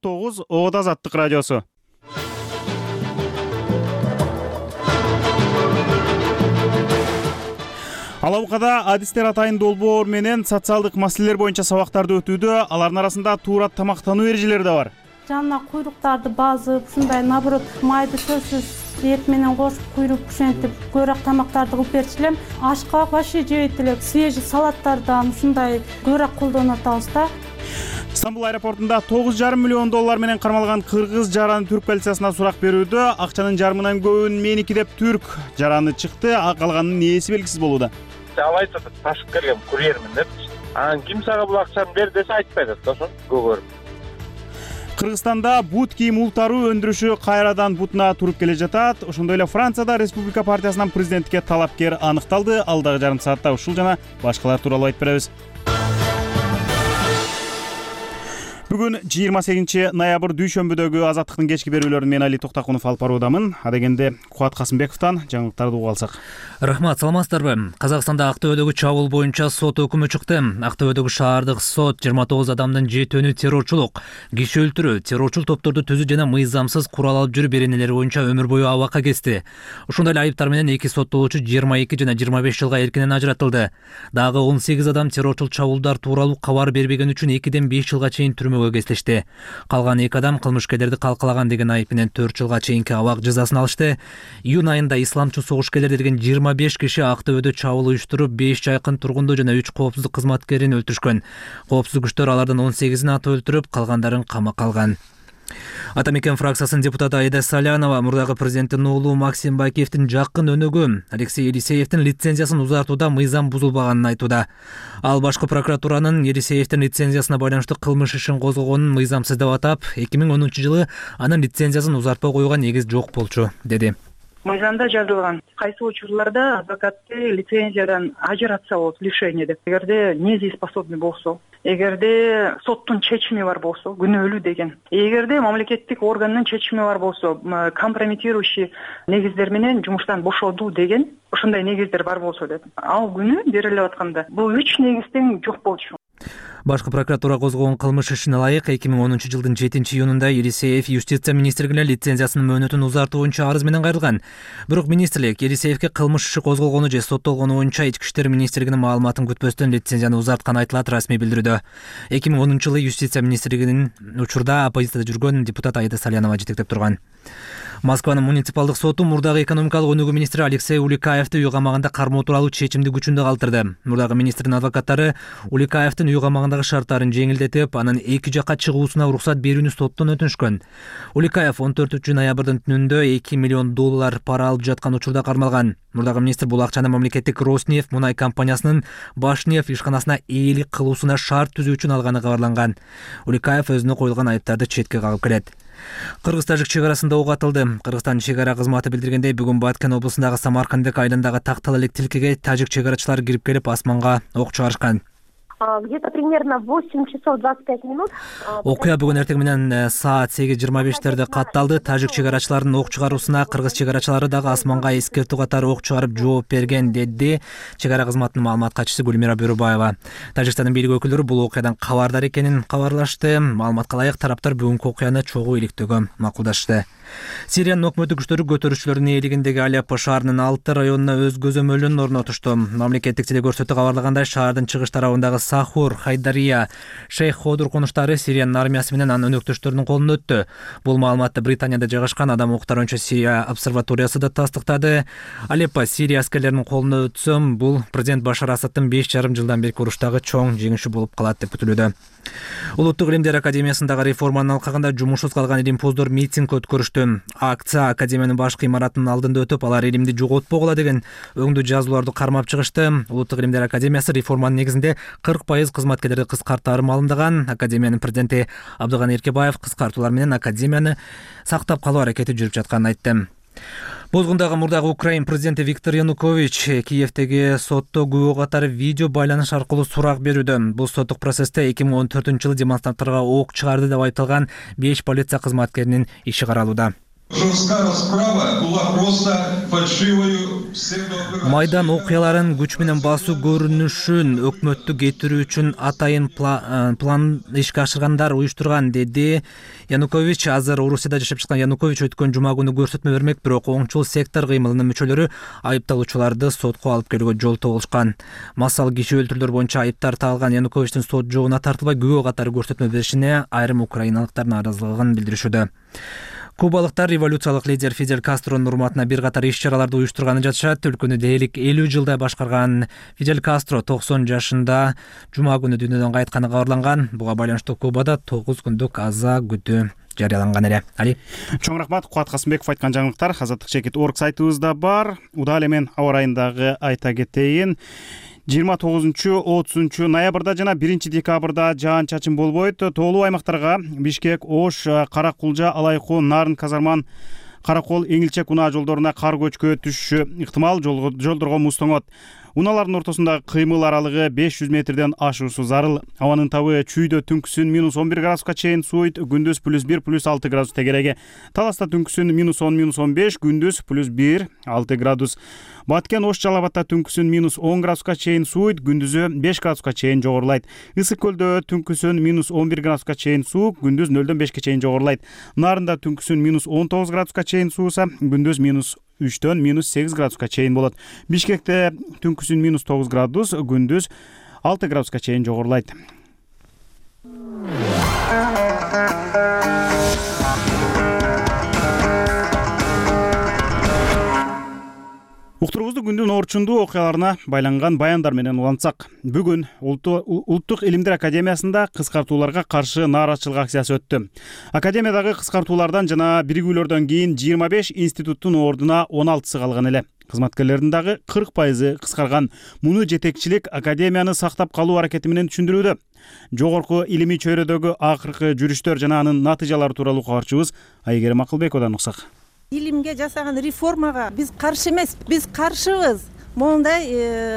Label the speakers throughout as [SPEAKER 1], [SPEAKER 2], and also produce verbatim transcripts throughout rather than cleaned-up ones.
[SPEAKER 1] тогуз Ода Азаттык радиосу. Алабукада адистер атайын долбоор менен социалдык маселелер боюнча сабактарды өтүүдө, алардын арасында туура тамактануу эрежелери да бар.
[SPEAKER 2] Жанына куйруктарды базып, ушундай наоборот майды сөзсүз эт менен кошуп куйруп ушентип көбүрөөк тамактарды кылып берчү элем. Ашка вообще жебейт элек, свежий салаттардан ушундай көбүрөөк колдонуп атабыз да.
[SPEAKER 1] Стамбул аэропортунда тогуз жарым миллион доллар менен кармалган кыргыз жараны түрк полициясына сурак берүүдө акчанын жарымынан көбүн меники деп түрк жараны чыкты, а калганынын ээси белгисиз болууда.
[SPEAKER 3] Ал айтат, ташып келген курьермин деп. Анан ким сага бул акчаны бер десе айтпайт да, ошо көгөрүп.
[SPEAKER 1] Кыргызстанда бут кийим ултаруу өндүрүшү кайрадан бутуна туруп келе жатат. Ошондой эле Францияда Республика партиясынан президенттикке талапкер аныкталды. Алдагы жарым саатта ушул жана башкалар тууралуу айтып беребиз. Бүгүн жыйырма сегизинчи ноябрь дүйшөмбүдөгү Азаттыктын кечки берүүлөрүн мен Али Токтакунов алып баруудамын. Адегенде Кубат Касымбековдон жаңылыктарды угуп алсак.
[SPEAKER 4] Рахмат, саламатсыздарбы? Казакстанда Актөбөдөгү чабуул боюнча сот өкүмү чыкты. Актөбөдөгү шаардык сот жыйырма тогуз адамдын жетөөнү террорчулук, киши өлтүрүү, террорчул топторду түзүү жана мыйзамсыз курал алып жүрүү беренелери боюнча өмүр бою абакка кести. Ошондой эле айыптар менен эки соттолуучу жыйырма эки жана жыйырма беш жылга эркинен ажыратылды. Дагы он сегиз адам террорчул чабуулдар тууралуу кабар бербеген үчүн экиден беш жылга чейин түрмөгө кесилишти. Калган эки адам кылмышкерлерди калкалаган деген айып менен төрт жылга чейинки абак жазасын алышты. Июнь айында исламчыл согушкерлер деген жыйырма беш киши Актөбөдө чабуул уюштуруп, беш жайкын тургунду жана үч коопсуздук кызматкерин өлтүрүшкөн. Коопсуздук күчтөр алардын он сегизин атып өлтүрүп, калгандарын камакка алган. Атамекен фракциясынын депутаты Айда Салянова мурдагы президенттин уулу Максим Бакиевдин жакын өнөгү Алексей Елисеевдин лицензиясын узартууда мыйзам бузулбаганын айтууда. Ал башкы прокуратуранын Елисеевдин лицензиясына байланыштуу кылмыш ишин козгогонун мыйзамсыз деп атап, эки миң онунчу жылы анын лицензиясын узартпай коюуга негиз жок болчу, деди.
[SPEAKER 5] Мыйзамда жазылган кайсы учурларда адвокатты лицензиядан ажыратса болот, лишение деп. Эгерде недееспособный болсо, эгерде соттун чечими бар болсо, күнөөлүү деген. Эгерде мамлекеттик органдын чечими бар болсо, компрометирующий негиздер менен жумуштан бошотуу деген, ошондой негиздер бар болсо деп. Ал күнү берилип атканда бул үч негизден жок болчу.
[SPEAKER 4] Башкы прокуратура козгогон кылмыш ишине ылайык эки миң онунчу жылдын жетинчи июнунда Елисеев юстиция министрлигине лицензиясынын мөөнөтүн узартуу боюнча арыз менен кайрылган. Бирок министрлик Елисеевке кылмыш иши козголгону же соттолгону боюнча Ички иштер министрлигинин маалыматын күтпөстөн лицензияны узартканы айтылат расмий билдирүүдө. эки миң онунчу жылы юстиция министрлигинин учурда оппозицияда жүргөн депутат Айда Салянова жетектеп турган. Москванын муниципалдык соту мурдагы экономикалык өнүгүү министри Алексей Уликаевди үй камагында кармоо тууралуу чечимди күчүндө калтырды. Мурдагы министрдин адвокаттары Уликаевдин үй камагындагы шарттарын жеңилдетип, анын эки жакка чыгуусуна уруксат берүүнү соттон өтүнүшкөн. Уликаев он төртүнчү ноябрдын түнүндө эки миллион доллар пара алып жаткан учурда кармалган. Мурдагы министр бул акчаны мамлекеттик Роснефть мунай компаниясынын Башнефть ишканасына ээлик кылуусуна шарт түзүү үчүн алганы кабарланган. Уликаев өзүнө коюлган айыптарды четке кагып келет. Кыргыз-тажик чек арасында ок атылды. Кыргызстан чек ара кызматы билдиргендей, бүгүн Баткен облусундагы Самаркандык айылындагы тактал элек тилкеге тажик чек арачылары кирип келип асманга ок чыгарышкан.
[SPEAKER 6] Где-то примерно восемь часов двадцать пять минут.
[SPEAKER 4] Окуя бүгүн эртең менен саат сегиз жыйырма бештерде катталды. Тажик чек арачыларынын ок чыгаруусуна кыргыз чек арачылары дагы асманга эскертүү катары ок чыгарып жооп берген, деди чек ара кызматынын маалымат катчысы Гүлмира Бөрөбаева. Тажикстандын бийлик өкүлдөрү бул окуядан кабардар экенин кабарлашты. Маалыматка ылайык, тараптар бүгүнкү окуяны чогуу иликтөөгө макулдашты. Сириянын өкмөттүк күчтөрү көтөрүүчүлөрдүн ээлигиндеги Алеппо шаарынын алты районуна өз көзөмөлүн орнотушту. Мамлекеттик телекөрсөтүү кабарлагандай, шаардын чыгыш тарабындагы Сахур, Хайдария, Шейх Ходур конуштары Сириянын армиясы менен анын өнөктөштөрүнүн колуна өттү. Бул маалыматты Британияда жайгашкан Адам укуктар боюнча Сирия обсерваториясы да тастыктады. Алеппо Сирия аскерлеринин колуна өтсө, бул президент Башар Асадтын беш жарым жылдан берки уруштагы чоң жеңиши болуп калат деп күтүлүүдө. Улуттук илимдер академиясындагы реформанын алкагында жумушсуз калган илимпоздор митинг өткөрүштү. Акция академиянын башкы имаратынын алдында өтүп, алар илимди жоготпогула деген өңдүү жазууларды кармап чыгышты. Улуттук илимдер академиясы реформанын негизинде кырк пайыз кызматкерлерди кыскартары маалымдаган. Академиянын президенти Абдыган Эркебаев кыскартуулар менен академияны сактап калуу аракети жүрүп жатканын айтты. Бозгундагы мурдагы Украин президенти Виктор Янукович Киевдеги сотто күбө катары видео байланыш аркылуу сурак берүүдө. Бул соттук процессте эки миң он төртүнчү жылы демонстранттарга ок чыгарды деп айтылган беш полиция кызматкеринин иши каралууда.
[SPEAKER 7] Жорстка расправа была просто фальшивой
[SPEAKER 4] Майдан окуяларын күч менен басуу көрүнүшүн өкмөттү кетирүү үчүн атайын план ишке ашыргандар уюштурган, деди Янукович. Азыр Орусияда жашап чыккан Янукович өткөн жума күнү көрсөтмө бермек, бирок оңчул сектор кыймылынын мүчөлөрү айыпталуучуларды сотко алып келүүгө жол тогулушкан. Массал киши өлтүрүүлөр боюнча айыптар тагылган Януковичтин сот жообуна тартылбай күбө катары көрсөтмө беришине айрым украиналыктар нааразылыгын билдиришүүдө. Кубалыктар революциялык лидер Фидель Кастронун урматына бир катар иш-чараларды уюштурганын жатышат. Өлкөнү дээрлик элүү жылдай башкарган Фидель Кастро токсон жашында жума күнү дүйнөдөн кайтканы кабарланган. Буга байланыштуу Кубада тогуз күндүк аза күтүү жарыяланган эле. Али.
[SPEAKER 1] Чоң рахмат. Кубат Касымбеков айткан жаңылыктар азаттык чекит точка орг сайтыбызда бар. Удал эмен аба ырайындагы айта кетейин. жыйырма тогузунчу отузунчу ноябрда жана биринчи декабрда жаан чачын болбойт. Тоолуу аймактарга Бишкек, Ош, Каракулжа, Алайкуу, Нарын, Казарман, Каракол, Эңилчек унаа жолдоруна кар көчкү түшүшү ыктымал. Жолдорго муз тоңот. Унаалардын ортосундагы кыймыл аралыгы беш жүз метрден ашуусу зарыл. Абанын табы чүйдө түнкүсүн минус он бир градуска чейин сууйт, күндүз плюс бир плюс алты градус тегереги. Таласта түнкүсүн минус он минус он беш, күндүз плюс бир алты градус. Баткен, Ош, Жалал Абадта түнкүсүн минус он градуска чейин сууйт, күндүзү беш градуска чейин жогорулайт. Ысык көлдө түнкүсүн минус он бир градуска чейин суук, күндүз нөлдөн бешке чейин жогорулайт. Нарында түнкүсүн минус он тогуз градуска чейин сууса, күндүз минус үчтөн минус сегиз градуска чейин болот. Бишкекте түнкүсүн минус тогуз градус, күндүз алты градуска чейин жогорулайт. Уктуруубузду күндүн орчундуу окуяларына байланган баяндар менен улантсак. Бүгүн Улуттук илимдер академиясында кыскартууларга каршы нааразычылык акциясы өттү. Академиядагы кыскартуулардан жана биригүүлөрдөн кийин жыйырма беш институттун ордуна он алтысы калган эле. Кызматкерлердин дагы кырк пайызы кыскарган. Муну жетекчилик академияны сактап калуу аракети менен түшүндүрүүдө. Жогорку илимий чөйрөдөгү акыркы жүрүштөр жана анын натыйжалары тууралуу кабарчыбыз Айгерим Акылбековдон уксак.
[SPEAKER 7] Илимге жасаган реформага биз каршы эмес, биз каршыбыз. Мондай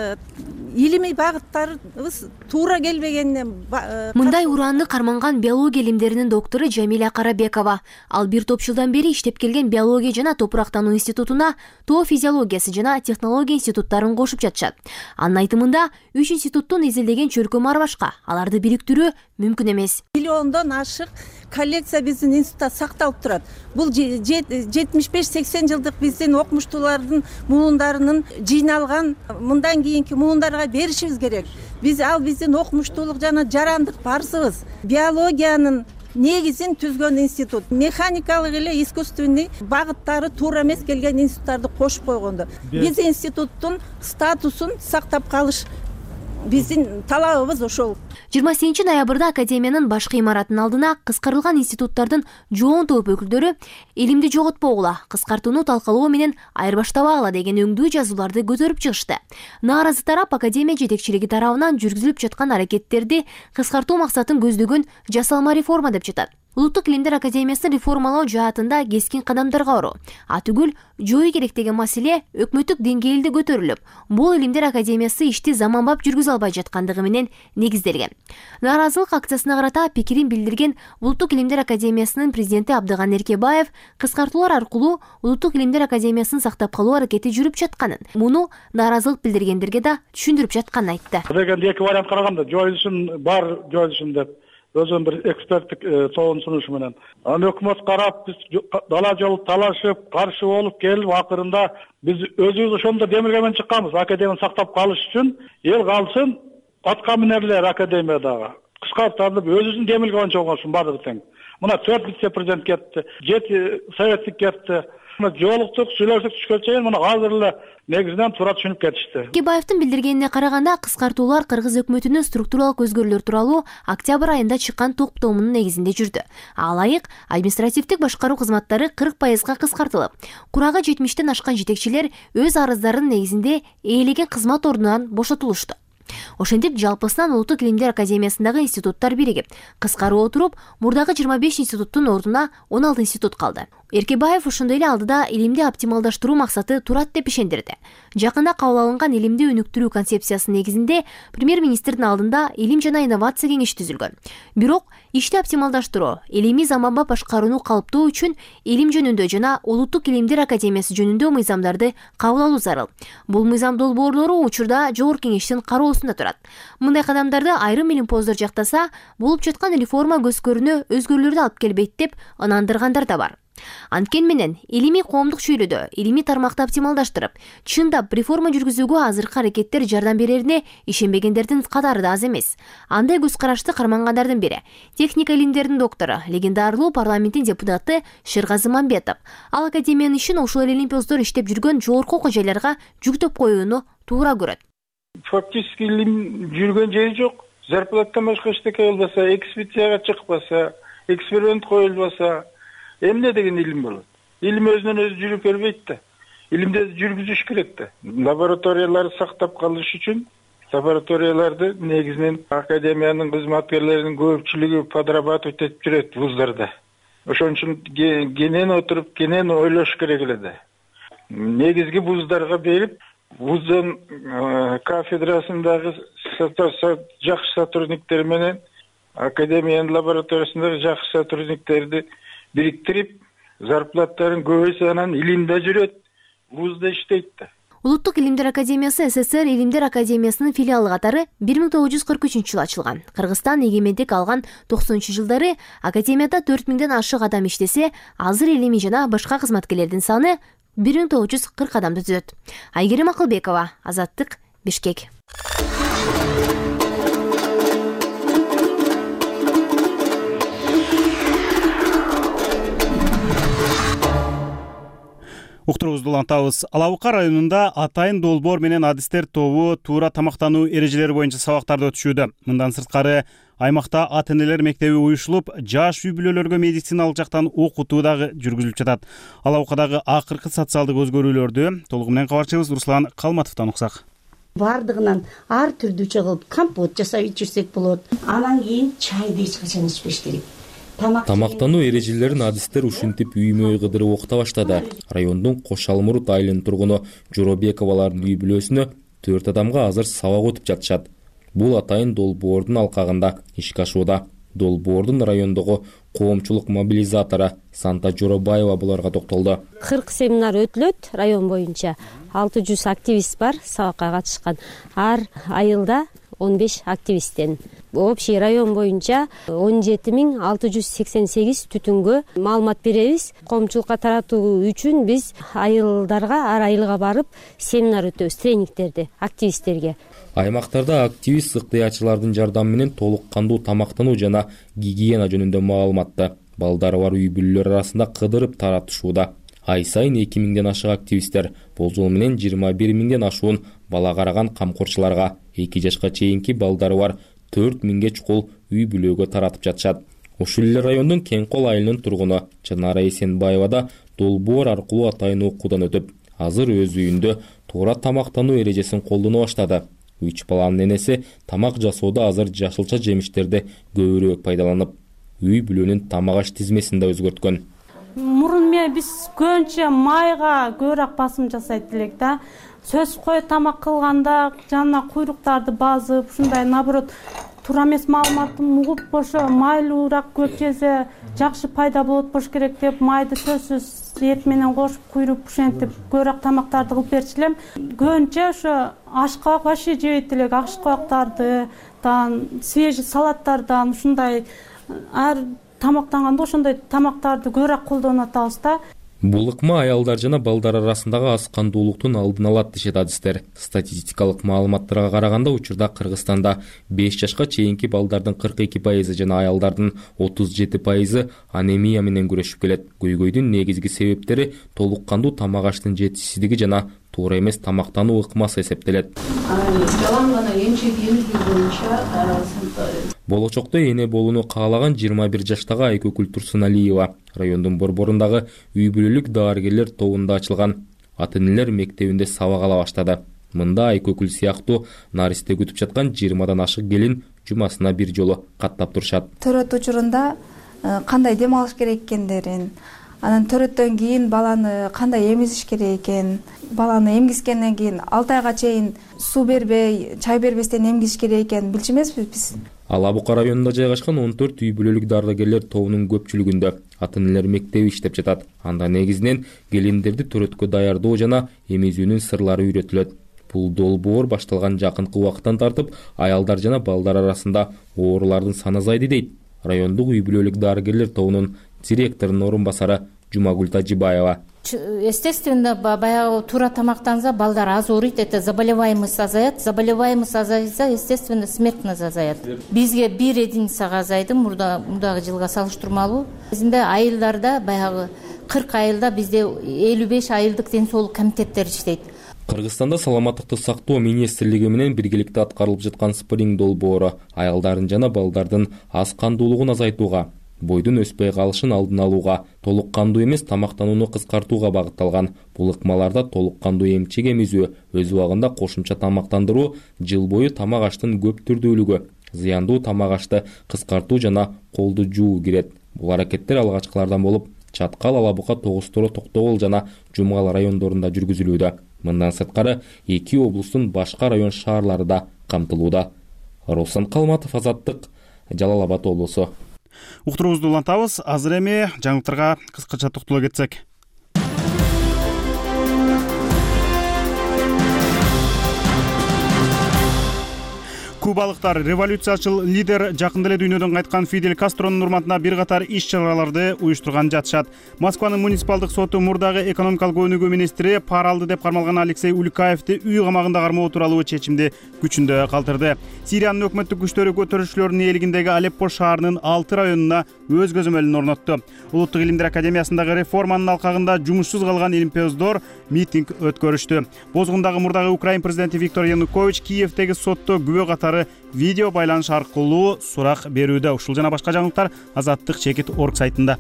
[SPEAKER 7] илимий багыттарыбыз туура келбегенинен
[SPEAKER 8] мындай ураанды карманган биология илимдеринин доктору Жамиля Карабекова. Ал бир топ жылдан бери иштеп келген биология жана топурактануу институтуна тоо физиологиясы жана технология институттарын кошуп жатышат. Анын айтымында үч институттун изилдеген чөркөмү бар башка. Аларды бириктирүү мүмкүн эмес.
[SPEAKER 7] Миллиондон ашык коллекция биздин институтта сакталып турат. Бул жетимиш беш сексен жылдык биздин окумуштуулардын муундарынын жыйналган, мындан кийинки муундарга беришибиз керек. Биз ал биздин окумуштуулук жана жарандык парсыбыз. Биологиянын негизин түзгөн институт. Механикалык эле искусственный багыттары туура эмес келген институттарды кошуп койгондо. Биз институттун статусун сактап калыш биздин талабыбыз ошол.
[SPEAKER 8] жыйырма сегизинчи ноябрда академиянын башкы имаратынын алдына кыскартылган институттардын жоон топ өкүлдөрү илимди жоготпогула, кыскартууну талкалоо менен айырбаштабагыла деген өңдүү жазууларды көтөрүп чыгышты. Нааразы тарап академия жетекчилиги тарабынан жүргүзүлүп жаткан аракеттерди кыскартуу максатын көздөгөн жасалма реформа деп жатат. Улуттук илимдер академиясын реформалоо жаатында кескин кадамдарга баруу, атүгүл жою керек деген маселе өкмөттүк деңгээлде көтөрүлүп, бул илимдер академиясы ишти заманбап жүргүзө албай жаткандыгы менен негизделген. Нааразылык акциясына карата пикирин билдирген Улуттук илимдер академиясынын президенти Абдыган Эркебаев кыскартуулар аркылуу Улуттук илимдер академиясын сактап калуу аракети жүрүп жатканын, муну нааразылык билдиргендерге да түшүндүрүп жатканын айтты.
[SPEAKER 9] Деген эки вариант караганда жоюлушун бар, жоюлушун деп өзүнүн бир эксперттик тобун сунушу менен аны өкмөт карап, биз дала жолу талашып, каршы болуп келип, акырында биз өзүбүз ошондо демилге менен чыкканбыз. Академияны сактап калыш үчүн эл калсын, атка минерлер академиядагы кыскартылып өзүбүздүн демилге боюнча болгонсун баардыгы тең. Мына төрт вице-президент кетти, жети советник кетти. Жолуктук, сүйлөшүп түшкөн чейин мына азыр эле негизинен туура түшүнүп кетишти.
[SPEAKER 8] Эркебаевдин билдиргенине караганда, кыскартуулар кыргыз өкмөтүнүн структуралык өзгөрүүлөр тууралуу октябрь айында чыккан токтомунун негизинде жүрдү. Ал айык административдик башкаруу кызматтары кырк пайызга кыскартылып, курагы жетимиштен ашкан жетекчилер өз арыздарын негизинде ээлеген кызмат ордунан бошотулушту. Ошентип жалпысынан Улуттук илимдер академиясындагы институттар биригип, кыскарып отуруп, мурдагы жыйырма беш институттун ордуна он алты институт калды. Эркебаев ошондой эле алдыда илимди оптималдаштыруу максаты турат деп ишендирди. Жакында кабыл алынган илимди өнүктүрүү концепциясынын негизинде премьер-министрдин алдында илим жана инновация кеңеши түзүлгөн. Бирок ишти оптималдаштыруу, илимий заманбап башкарууну калыптоо үчүн илим жөнүндө жана Улуттук илимдер академиясы жөнүндө мыйзамдарды кабыл алуу зарыл. Бул мыйзам долбоорлору учурда жогорку кеңештин кароосунда турат. Мындай кадамдарды айрым илимпоздор жактаса, болуп жаткан реформа көзкөрүүнө өзгөрүүлөрдү алып келбейт деп ынандыргандар да бар. Анткени менен илимий коомдук чөйрөдө илимий тармакты оптималдаштырып, чындап реформа жүргүзүүгө азыркы аракеттер жардам берерине ишенбегендердин катары да аз эмес. Андай көз карашты кармангандардын бири техника илимдеринин доктору, легендарлуу парламенттин депутаты Шергазы Мамбетов. Ал академиянын ишин ошол эле илимпоздор иштеп жүргөн жогорку окуу жайларга жүктөп коюуну туура көрөт.
[SPEAKER 3] Фактически илим жүргөн жери жок. Зарплаттан башка эчтеке болбосо, экспедицияга чыкпаса, эксперимент коюлбаса, эмне деген илим болот? Илим өзүнөн өзү жүрүп бербейт да. Илимди жүргүзүш керек да. Лабораторияларды сактап калыш үчүн лабораторияларды негизинен академиянын кызматкерлеринин көпчүлүгү подрабатывать этип жүрөт вуздарда. Ошон үчүн кенен отуруп, кенен ойлош керек эле да. Негизги вуздарга берип, вуздун кафедрасындагы жакшы сотрудниктер менен академиянын лабораториясындагы жакшы сотрудниктерди бириктирип, зарплаттарын көбөйтсө анан илимде жүрөт, вузда иштейт да.
[SPEAKER 8] Улуттук илимдер академиясы СССР илимдер академиясынын филиалы катары бир миң тогуз жүз кырк үчүнчү жылы ачылган. Кыргызстан эгемендик алган токсонунчу жылдары академияда төрт миңден ашык адам иштесе, азыр илимий жана башка кызматкерлердин саны бир миң тогуз жүз кырк адамды түзөт. Айгерим Акылбекова, Азаттык, Бишкек.
[SPEAKER 1] Уктуруубузду улантабыз. Ала Бука районунда атайын долбоор менен адистер тобу туура тамактануу эрежелери боюнча сабактарды өтүшүүдө. Мындан сырткары аймакта ата-энелер мектеби уюшулуп, жаш үй бүлөлөргө медициналык жактан окутуу дагы жүргүзүлүп жатат. Ала Букадагы акыркы социалдык өзгөрүүлөрдү толугу менен кабарчыбыз Руслан Калматовдон уксак.
[SPEAKER 10] Бардыгынан ар түрдүүчө кылып компот жасап ичирсек болот. Анан кийин чайды эч качан ичпеш керек.
[SPEAKER 11] Тамактануу эрежелерин адистер ушинтип үймө үй кыдырып окута баштады. Райондун Кошалмурут айылынын тургуну Жоробековалардын үй бүлөсүнө төрт адамга азыр сабак өтүп жатышат. Бул атайын долбоордун алкагында ишке ашууда. Долбоордун райондогу коомчулук мобилизатору Санта Жоробаева буларга токтолду.
[SPEAKER 12] кырк семинар өтүлөт район боюнча. алты жүз активист бар сабакка катышкан. Ар айылда он беш активисттен. Общий район боюнча он жети миң алты жүз сексен сегиз түтүнгө маалымат беребиз. Коомчулукка таратуу үчүн биз айылдарга, ар айылга барып семинар өтөбүз, тренингтерди активисттерге.
[SPEAKER 11] Аймактарда активист ыктыячылардын жардамы менен толук кандуу тамактануу жана гигиена жөнүндө маалыматты балдары бар үй бүлөлөр арасында кыдырып таратышууда. Ай сайын эки миңден ашык активисттер болжол менен жыйырма бир миңден ашуун бала караган камкорчуларга, эки жашка чейинки балдары бар төрт миңге чукул үй бүлөгө таратып жатышат. Ушул эле райондун Кеңкол айылынын тургуну Чынара Эсенбаева да долбоор аркылуу атайын окуудан өтүп, азыр өз үйүндө туура тамактануу эрежесин колдоно баштады. Үч баланын энеси тамак жасоодо азыр жашылча жемиштерди көбүрөөк пайдаланып, үй бүлөнүн тамак аш тизмесин да өзгөрткөн.
[SPEAKER 2] Мурун мен биз көбүнчө майга көбүрөөк басым жасайт элек да. Сөз кой тамак кылганда жана куйруктарды базып, ушундай наоборот туура эмес маалыматты угуп ошо майлуураак көп жесе жакшы пайда болот болуш керек деп майды сөзсүз эт менен кошуп куйруп ушентип көбүрөөк тамактарды кылып берчү элем. Көбүнчө ошо ашкабак вообще жебейт элек, ашкабактарды, свежий салаттардан ушундай ар тамактанганда ошондой тамактарды көбүрөөк колдонуп атабыз да.
[SPEAKER 11] Бул ыкма аялдар жана балдар арасындагы аз кандуулуктун алдын алат дешет адистер. Статистикалык маалыматтарга караганда учурда Кыргызстанда беш жашка чейинки балдардын кырк эки пайызы жана аялдардын отуз жети пайызы анемия менен күрөшүп келет. Көйгөйдүн негизги себептери толук кандуу тамак аштын жетишсиздиги жана туура эмес тамактануу ыкмасы эсептелет.
[SPEAKER 10] Жалаң гана эмчек эмизүү боюнча
[SPEAKER 11] Болочокто эне болууну каалаган жыйырма бир жаштагы Айкөкүл Турсуналиева райондун Борборундагы үй бүлөлүк дарыгерлер тобунда ачылган ата-энелер мектебинде сабак ала баштады. Мында Айкөкүл сыяктуу наристе күтүп жаткан жыйырмадан ашык келин жумасына бир жолу каттап турушат.
[SPEAKER 13] Төрөт учурунда кандай дем алыш керек экендерин, анан төрөттөн кийин баланы кандай эмизиш керек экен, баланы эмгискенден кийин алты айга чейин суу бербей, чай бербестен эмгизиш керек экенин билчү эмеспиз биз.
[SPEAKER 11] Ала Бука районунда жайгашкан он төрт үй бүлөлүк дарыгерлер тобунун көпчүлүгүндө ата-энелер мектеби иштеп жатат. Анда негизинен келиндерди төрөткө даярдоо жана эмизүүнүн сырлары үйрөтүлөт. Бул долбоор башталган жакынкы убакыттан тартып, аялдар жана балдар арасында оорулардын саны азайды дейт райондук үй бүлөлүк дарыгерлер тобунун директорунун орун басары Жумагүл Тажибаева.
[SPEAKER 14] Естественно, баягы туура тамактанса, балдар аз ооруйт, это заболеваемость азаят. Заболеваемость азайса, естественно, смертность азаят. Бизге бир единицага азайды мурдагы жылга салыштырмалуу. Бизде айылдарда баягы кырк айылда бизде элүү беш айылдык ден соолук комитеттери иштейт.
[SPEAKER 11] Кыргызстанда саламаттыкты сактоо министрлиги менен биргеликте аткарылып жаткан спринг долбоору аялдардын жана балдардын аз кандуулугун азайтууга, бойдун өспөй калышын алдын алууга, толук кандуу эмес тамактанууну кыскартууга багытталган. Бул ыкмаларда толук кандуу эмчек эмизүү, өз убагында кошумча тамактандыруу, жыл бою тамак аштын көп түрдүүлүгү, зыяндуу тамак ашты кыскартуу жана колду жуу кирет. Бул аракеттер алгачкылардан болуп Чаткал, Ала Бука, Тогуз Торо, Токтогул жана Жумгал райондорунда жүргүзүлүүдө. Мындан сырткары эки облустун башка район шаарлары да камтылууда. Руслан Калматов, Азаттык, Жалал Абад облусу.
[SPEAKER 1] Уктуруубузду улантабыз. Азыр эми жаңылыктарга кыскача токтоло кетсек. Кубалыктар революциячыл лидер жакында эле дүйнөдөн кайткан Фидель Кастронун урматына бир катар иш-чараларды уюштурган жатышат. Москванын муниципалдык соту мурдагы экономикалык өнүгүү министри пара алды деп кармалган Алексей Улькаевди үй камагында кармоо тууралуу чечимди күчүндө калтырды. Сириянын өкмөттүк күчтөрү көтөрүлүшчүлөрдүн ээлигиндеги Алеппо шаарынын алты районуна өз көзөмөлүн орнотту. Улуттук илимдер академиясындагы реформанын алкагында жумушсуз калган илимпоздор митинг өткөрүштү. Бозгундагы мурдагы Украин президенти Виктор Янукович Киевдеги сотто күбө катары видео байланыш аркылуу сурак берүүдө. Ушул жана башка жаңылыктар Азаттык чекит точка орг сайтында.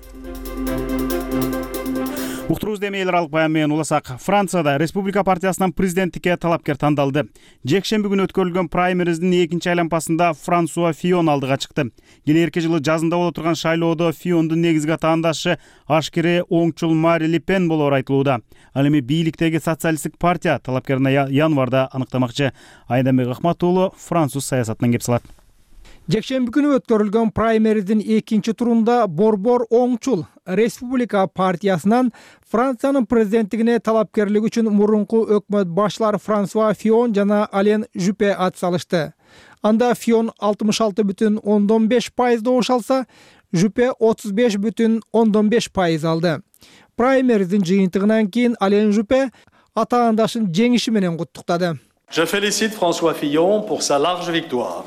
[SPEAKER 1] Уктуруубузду эми эл аралык баян менен уласак. Францияда Республика партиясынан президенттикке талапкер тандалды. Жекшемби күнү өткөрүлгөн праймериздин экинчи айланпасында Франсуа Фион алдыга чыкты. Келерки жылы жазында боло турган шайлоодо Фиондун негизги атаандашы ашкере оңчул Мари Ле Пен болоору айтылууда. Ал эми бийликтеги социалисттик партия талапкерин январда аныктамакчы. Айдамбек Ахмат уулу француз саясатынан кеп салат.
[SPEAKER 15] Жекшемби күнү өткөрүлгөн праймериздин экинчи турунда Борбор оңчул Республика партиясынан Франциянын президенттигине талапкерлик үчүн мурунку өкмөт башчылары Франсуа Фион жана Ален Жюпе ат салышты. Анда Фион алтымыш алты бүтүн ондон беш пайыз добуш алса, Жюпе отуз беш бүтүн ондон беш пайыз алды. Праймериздин жыйынтыгынан кийин Ален Жюпе атаандашын жеңиши менен куттуктады.
[SPEAKER 16] Je félicite François Fillon pour sa large victoire.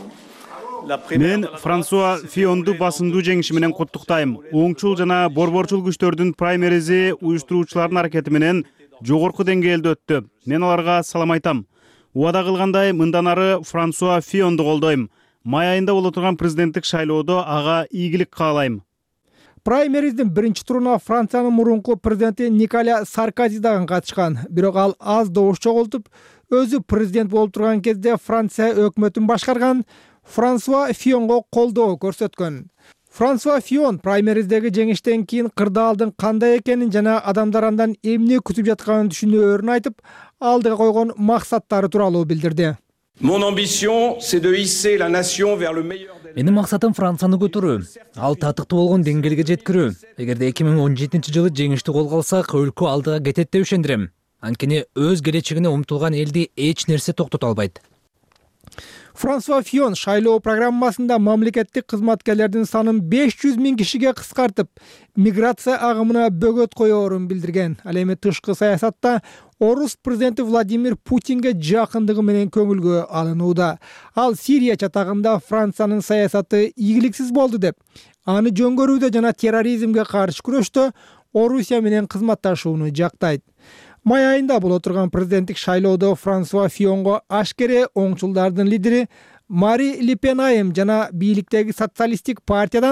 [SPEAKER 1] Мен Франсуа Фионду басымдуу жеңиши менен куттуктайм. Оңчул жана борборчул күчтөрдүн праймеризи уюштуруучулардын аракети менен жогорку деңгээлде өттү. Мен аларга салам айтам. Убада кылгандай мындан ары Франсуа Фионду колдойм. Май айында боло турган президенттик шайлоодо ага ийгилик каалайм.
[SPEAKER 15] Праймериздин биринчи туруна Франциянын мурунку президенти Николя Саркози дагы катышкан. Бирок ал аз добуш чогултуп, өзү президент болуп турган кезде Франция өкмөтүн башкарган Франсуа Фионго колдоо көрсөткөн. Франсуа Фион праймериздеги жеңиштен кийин кырдаалдын кандай экенин жана адамдар андан эмне күтүп жатканын түшүнөөрүн айтып, алдыга койгон максаттары тууралуу билдирди.
[SPEAKER 16] Mon ambition, c'est de hisser la nation vers le meilleur.
[SPEAKER 4] Менин максатым Францияны көтөрүү, ал татыктуу болгон деңгээлге жеткирүү. Эгерде эки миң он жетинчи жылы жеңишти колго алсак, өлкө алдыга кетет деп ишендирем. Анткени өз келечегине умтулган элди эч нерсе токтото албайт.
[SPEAKER 15] Франсуа Фион шайлоо программасында мамлекеттик кызматкерлердин санын беш жүз миң кишиге кыскартып, миграция агымына бөгөт коёорун билдирген. Ал эми тышкы саясатта орус президенти Владимир Путинге жакындыгы менен көңүлгө алынууда. Ал Сирия чатагында Франциянын саясаты ийгиликсиз болду деп, аны жөнгөрүүдө жана терроризмге каршы күрөштө Орусия менен кызматташууну жактайт. Май айында боло турган президенттик шайлоодо Франсуа Фионго ашкере оңчулдардын лидери Мари Ле Пен айым жана бийликтеги социалисттик партиядан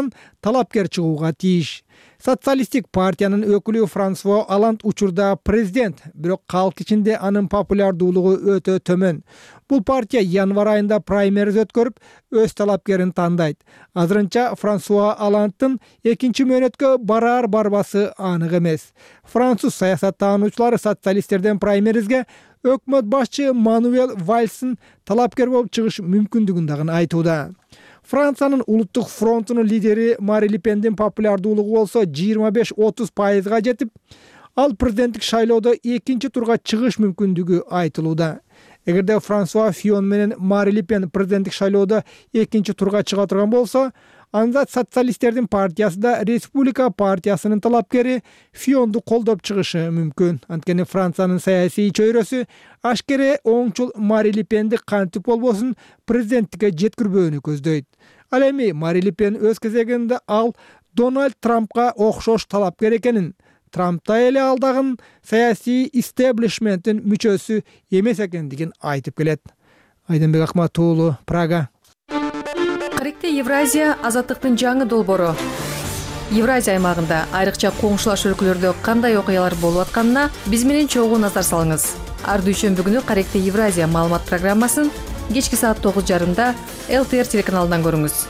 [SPEAKER 15] талапкер чыгууга тийиш. Социалисттик партиянын өкүлү Франсуа Оланд учурда президент, бирок калк ичинде анын популярдуулугу өтө төмөн. Бул партия январь айында праймериз өткөрүп, өз талапкерин тандайт. Азырынча Франсуа Оландтын экинчи мөөнөткө бараар барбасы анык эмес. Француз саясаттануучулар социалисттерден праймеризге өкмөт башчы Мануэль Вальстын талапкер болуп чыгыш мүмкүндүгүн дагы айтууда. Франциянын улуттук фронтунун лидери Мари Ле Пендин популярдуулугу болсо жыйырма беш отуз пайызга жетип, ал президенттик шайлоодо экинчи турга чыгыш мүмкүндүгү айтылууда. Эгерде Франсуа Фион менен Мари Ле Пен президенттик шайлоодо экинчи турга чыга турган болсо, анда социалисттердин партиясы да Республика партиясынын талапкери Фионду колдоп чыгышы мүмкүн. Анткени Франциянын саясий чөйрөсү ашкере оңчул Мари Ле Пенди кантип болбосун президенттикке жеткирбөөнү көздөйт. Ал эми Мари Ле Пен өз кезегинде ал Дональд Трампка окшош талапкер экенин, Трампта эле ал дагы саясий истеблишменттин мүчөсү эмес экендигин айтып келет. Айдынбек Акмат уулу, Прага.
[SPEAKER 17] Каректе Евразия азаттыктын жаңы долбоору. Евразия аймагында айрыкча коңшулаш өлкөлөрдө кандай окуялар болуп атканына биз менен чогуу назар салыңыз. Ар дүйшөмбү күнү Каректе Евразия маалымат программасын кечки саат тогуз жарымда эл тэ эр телеканалынан көрүңүз.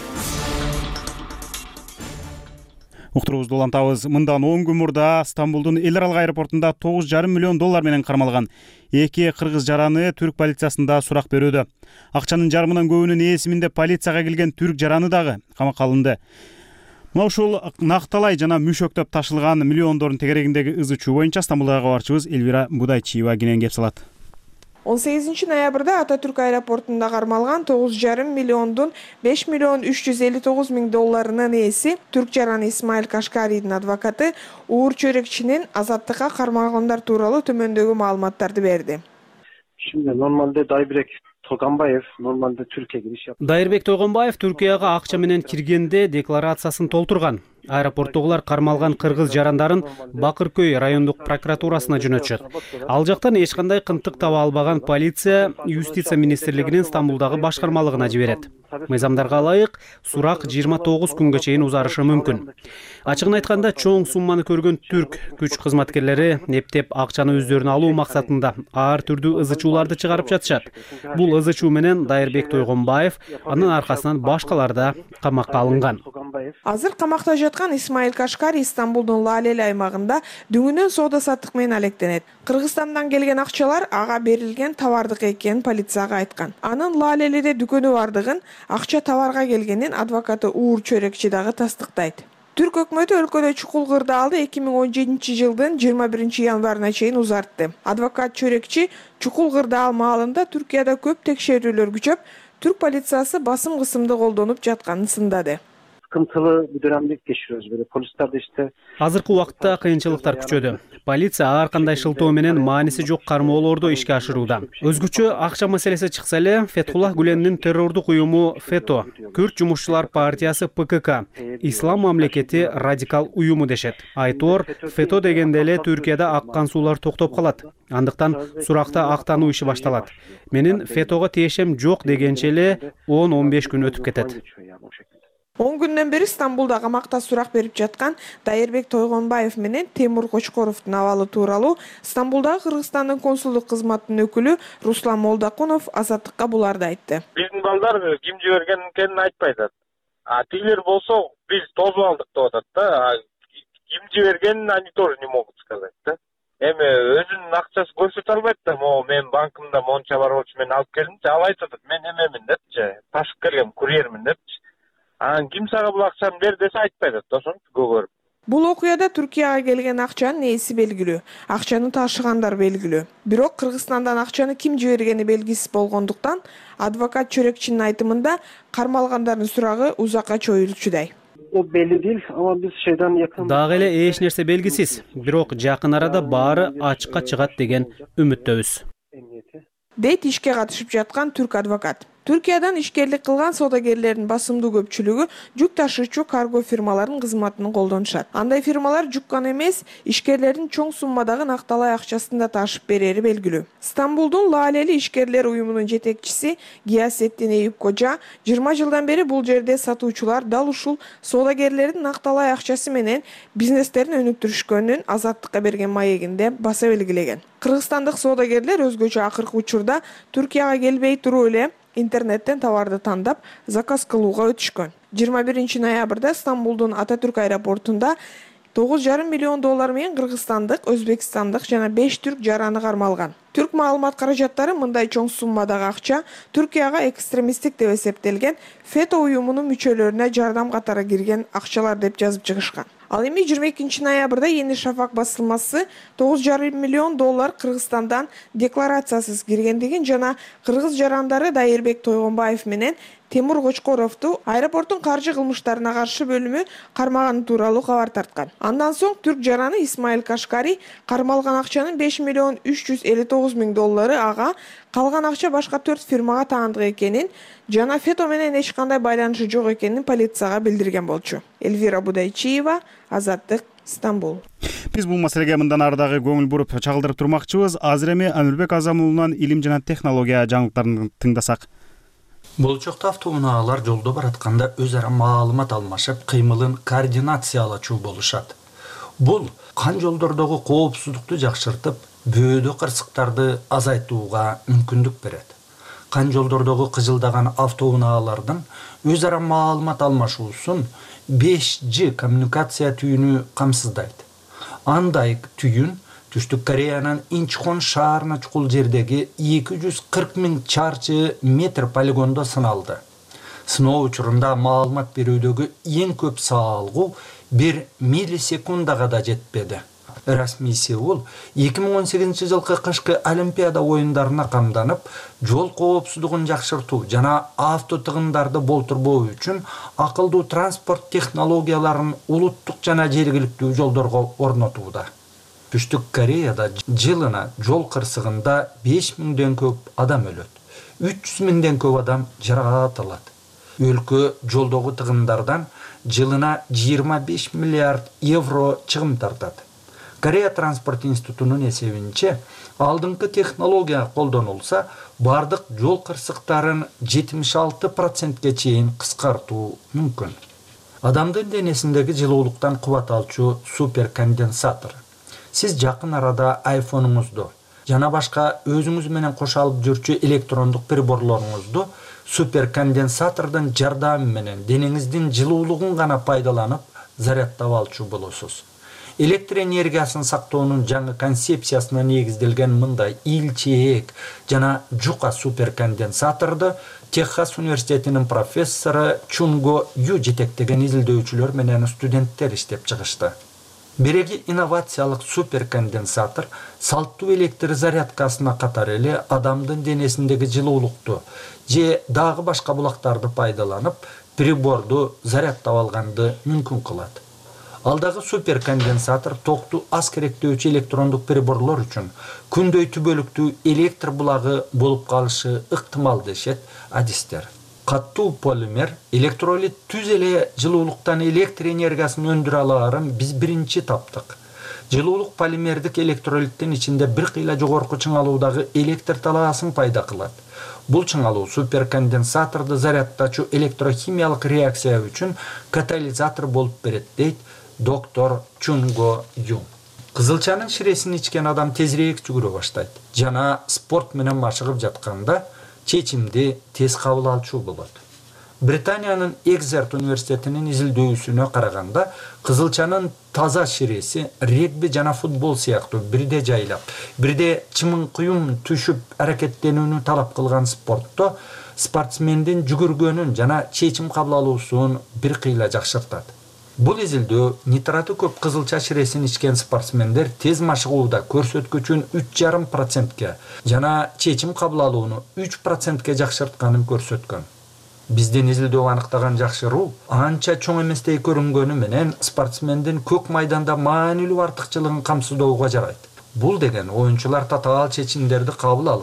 [SPEAKER 1] Уктурубузду улантабыз. Мындан он күн мурда Стамбулдун эл аралык аэропортунда тогуз жарым миллион доллар менен кармалган эки кыргыз жараны түрк полициясында сурак берүүдө. Акчанын жарымынан көбүнүн ээсиминде полицияга келген түрк жараны дагы камакка алынды. Мына ушул накталай жана мүшөктөп ташылган миллиондордун тегерегиндеги ыз чуу боюнча Стамбулдагы кабарчыбыз Элвира Будайчиева кенен кеп салат.
[SPEAKER 18] он сегизинчи ноябрда Ататүрк аэропортунда кармалган тогуз жарым миллиондун беш миллион үч жүз элүү тогуз миң долларынын ээси түрк жараны Исмаил Кашкарийдин адвокаты Уур Чөрөкчинин азаттыкка кармалгандар тууралуу төмөндөгү маалыматтарды берди.
[SPEAKER 19] Şimdi normalde Daybek Toganbayev normalde Türkiye'ye giriş yaptı.
[SPEAKER 20] Дайырбек Тойгонбаев Түркияга акча менен киргенде декларациясын толтурган. Аэропорттогулар кармалган кыргыз жарандарын Бакыркөй райондук прокуратурасына жөнөтүшөт. Ал жактан эч кандай кынтык таба албаган полиция Юстиция министрлигинин Стамбулдагы башкармалыгына жиберет. Мыйзамдарга ылайык сурак жыйырма тогуз күнгө чейин узарышы мүмкүн. Ачыгын айтканда, чоң сумманы көргөн түрк күч кызматкерлери эптеп акчаны өздөрүнө алуу максатында ар түрдүү ызы чууларды чыгарып жатышат. Бул ызы чуу менен Дайырбек Тойгонбаев, анын аркасынан башкалар да камакка алынган.
[SPEAKER 18] Азыр камакта жаткан Исмаил Кашкарий Стамбулдун Лалели аймагында дүңүнөн соода саттык менен алектенет. Кыргызстандан келген акчалар ага берилген товардык экенин полицияга айткан. Анын Лалелиде дүкөнү бардыгын, акча товарга келгенин адвокаты Уур Чөрөкчи дагы тастыктайт. Түрк өкмөтү өлкөдө чукул кырдаалды эки миң он жетинчи жылдын жыйырма биринчи январына чейин узартты. Адвокат Чөрөкчи чукул кырдаал маалында Түркияда көп текшерүүлөр күчөп, түрк полициясы басым кысымды колдонуп жатканын сындады.
[SPEAKER 19] Sıkıntılı bir dönemde geçiriyoruz böyle polislerde işte.
[SPEAKER 20] Азыркы убакытта кыйынчылыктар күчөдү. Полиция ар кандай шылтоо менен мааниси жок кармоолорду ишке ашырууда. Өзгөчө акча маселеси чыкса эле, Фетхуллах Гүленин террордук уюму ФЕТО, Күрд жумушчулар партиясы ПКК, Ислам мамлекети радикал уюму дешет. Айтор, ФЕТО дегенде эле Түркияда аккан суулар токтоп калат. Андыктан суракта актануу иши башталат. Менин ФЕТОго тиешем жок дегенче эле он он беш күн өтүп кетет.
[SPEAKER 18] он күндөн бери Стамбулда камакта сурак берип жаткан Дайырбек Тойгонбаев менен Темур Кочкоровдун абалы тууралуу Стамбулдагы Кыргызстандын консулдук кызматынын өкүлү Руслан Молдокунов азаттыкка буларды айтты.
[SPEAKER 21] Биздин балдар ким жиберген экенин айтпайт. А тигилер болсо биз тосуп алдык деп атат да. Ким жибергенин они тоже не могут сказать да. Эми өзүнүн акчасы көрсөтө албайт да. Мо мен банкымда монча бар болчу мен алып келдимчи, ал айтып атат мен эмемин депчи, ташып келгем курьермин депчи. Анан ким сага бул акчаны бер десе айтпайт да, ошентип көрүп.
[SPEAKER 18] Бул окуяда Түркияга келген акчанын ээси белгилүү, акчаны ташыгандар белгилүү. Бирок Кыргызстандан акчаны ким жибергени белгисиз болгондуктан, адвокат Чөрөкчинин айтымында кармалгандардын сурагы узакка чоюлчудай.
[SPEAKER 19] O belli değil ama biz şeyden yakın.
[SPEAKER 20] Дагы эле эч нерсе белгисиз, бирок жакын арада баары ачыкка чыгат деген үмүттөбүз.
[SPEAKER 18] Дейт ишке катышып жаткан түрк адвокат. Түркиядан ишкерлик кылган соодагерлердин басымдуу көпчүлүгү жүк ташуучу карго фирмаларынын кызматын колдонушат. Андай фирмалар жүк гана эмес, ишкерлердин чоң суммадагы накталай акчасын да ташып берери белгилүү. Стамбулдун Лалели ишкерлер уюмунун жетекчиси Гиясеттин Эюп Кожа жыйырма жылдан бери бул жерде сатуучулар дал ушул соодагерлердин накталай акчасы менен бизнестерин өнүктүрүшкөнүн Азаттыкка берген маегинде баса белгилеген. Кыргызстандык соодагерлер өзгөчө акыркы учурда Түркияга келбей туруп эле интернеттен товарды тандап заказ кылууга өтүшкөн. жыйырма биринчи ноябрда Стамбулдун Ататүрк аэропортунда тогуз жарым миллион доллар менен кыргызстандык, өзбекстандык жана беш түрк жараны кармалган. Түрк маалымат каражаттары мындай чоң суммадагы акча Түркияга экстремисттик деп эсептелген фето уюмунун мүчөлөрүнө жардам катары кирген акчалар деп жазып чыгышкан. Ал эми жыйырма экинчи ноябрда Yeni Шафак басылмасы тогуз жарым миллион доллар Кыргызстандан декларациясыз киргендигин жана кыргыз жарандары Дайырбек Тойгонбаев менен Темур Кочкоровду аэропорттун каржы кылмыштарына каршы бөлүмү кармаганы тууралуу кабар тарткан. Андан соң түрк жараны Исмаил Кашкари кармалган акчанын беш миллион үч жүз элүү тогуз миң доллары ага, калган акча башка төрт фирмага таандык экенин жана фето менен эч кандай байланышы жок экенин полицияга билдирген болчу. Эльвира Будайчиева, Азаттык, Стамбул.
[SPEAKER 1] Биз бул маселеге мындан ары дагы көңүл буруп чагылдырып турмакчыбыз. Азыр эми Амирбек Азамулунан илим жана технология жаңылыктарын тыңдасак.
[SPEAKER 5] Болчокто автоунаалар жолдо баратканда өз ара маалымат алмашып, кыймылын координациялачуу болушат. Бул кан жолдордогу коопсуздукту жакшыртып, бөөдө кырсыктарды азайтууга мүмкүндүк берет. Кан жолдордогу кыжылдаган автоунаалардын өз ара маалымат алмашуусун беш джи коммуникация түйүнү камсыздайт. Андай түйүн Түштүк Кореянын Инчхон шаарына чукул жердеги эки жүз кырк миң чарчы метр полигондо сыналды. Сыноо учурунда маалымат берүүдөгү эң көп саалгуу бир миллисекундага да жетпеди. Расмий Сеул эки миң он сегизинчи жылкы кышкы Олимпиада оюндарына камданып, жол коопсуздугун жакшыртуу жана авто тыгындарды болтурбоо үчүн акылдуу транспорт технологияларын улуттук жана жергиликтүү жолдорго орнотууда. Түштүк Кореяда жылына жол кырсыгында беш миңден көп адам өлөт. үч жүз миңден көп адам жаракат. Өлкө жолдогу тыгындардан жылына жыйырма беш миллиард евро чыгым тартат. Корея транспорт институтунун эсебинче, алдыңкы технология колдонулса, бардык жол кырсыктарын жетимиш алты процентке чейин кыскартуу мүмкүн. Адамдын денесиндеги жылуулуктан кубат алчу суперконденсатор. Сиз жакын арада айфонуңузду жана башка өзүңүз менен кошо алып жүрчү электрондук приборлоруңузду суперконденсатордун жардамы менен денеңиздин жылуулугун гана пайдаланып зарядтап алчу болосуз. Электр энергиясын сактоонун жаңы концепциясына негизделген мындай илчээк жана жука суперконденсаторду Техас университетинин профессору Чунго Ю жетектеген изилдөөчүлөр менен студенттер иштеп чыгышты. Береги инновациялык суперконденсатор салттуу электр зарядкасына катары эле адамдын денесиндеги жылуулукту же дагы башка булактарды пайдаланып, приборду зарядтап алганды мүмкүн кылат. Алдагы суперконденсатор токту аз керектөөчү электрондук приборлор үчүн күндөй түбөлүктүү электр булагы болуп калышы ыктымал дешет адистер. Каттуу полимер электролит түз эле жылуулуктан электр энергиясын өндүрө алаарын биз биринчи таптык. Жылуулук полимердик электролиттин ичинде бир кыйла жогорку чыңалуудагы электр талаасын пайда кылат. Бул чыңалуу суперконденсаторду зарядтачу электрохимиялык реакция үчүн катализатор болуп берет, дейт доктор Чунго Ю. Кызылчанын ширесин ичкен адам тезирээк жүгүрө баштайт жана спорт менен машыгып жатканда чечимди тез кабыл алчу болот. Британиянын Экзерт университетинин изилдөөсүнө караганда, кызылчанын таза ширеси регби жана футбол сыяктуу бирде жайлап, бирде чымын-куюм түшүп аракеттенүүнү талап кылган спортто спортсмендин жүгүргөнүн жана чечим кабыл алуусун бир кыйла жакшыртат. Бул изилдөө нитраты көп кызылча ширесин ичкен спортсмендер тез машыгууда көрсөткүчүн үч жарым процентке жана чечим кабыл алууну үч процентке жакшыртканын көрсөткөн. Биздин изилдөө аныктаган жакшыруу анча чоң эместей көрүнгөнү менен спортсмендин көк майданда маанилүү артыкчылыгын камсыздоого жарайт. Бул деген оюнчулар татаал чечимдерди кабыл алып,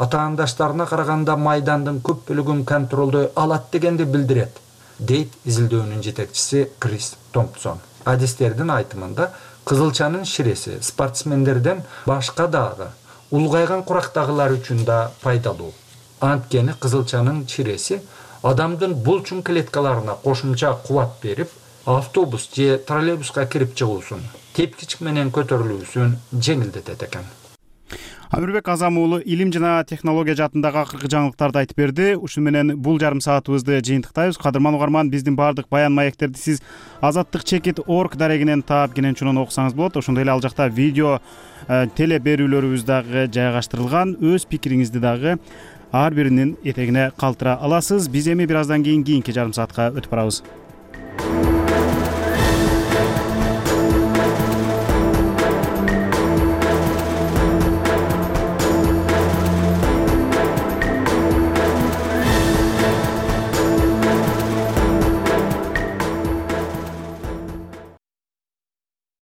[SPEAKER 5] атаандаштарына караганда майдандын көп бөлүгүн контролдой алат дегенди билдирет, дейт изилдөөнүн жетекчиси Крис Томпсон. Адистердин айтымында кызылчанын ширеси спортсмендерден башка дагы улгайган курактагылар үчүн да пайдалуу. Анткени кызылчанын чиреси адамдын булчун клеткаларына кошумча кубат берип, автобус же троллейбуска кирип чыгуусун, тепкич менен көтөрүлүүсүн жеңилдетет экен.
[SPEAKER 1] Амирбек Азам уулу илим жана технология жаатындагы акыркы жаңылыктарды айтып берди. Ушун менен бул жарым саатыбызды жыйынтыктайбыз. Кадырман угарман, биздин баардык баян маектерди сиз азаттык чекит орг дарегинен таап кенен окусаңыз болот. Ошондой эле ал жакта видео теле берүүлөрүбүз дагы жайгаштырылган. Өз пикириңизди дагы ар биринин этегине калтыра аласыз. Биз эми бир аздан кийин кийинки жарым саатка өтүп барабыз.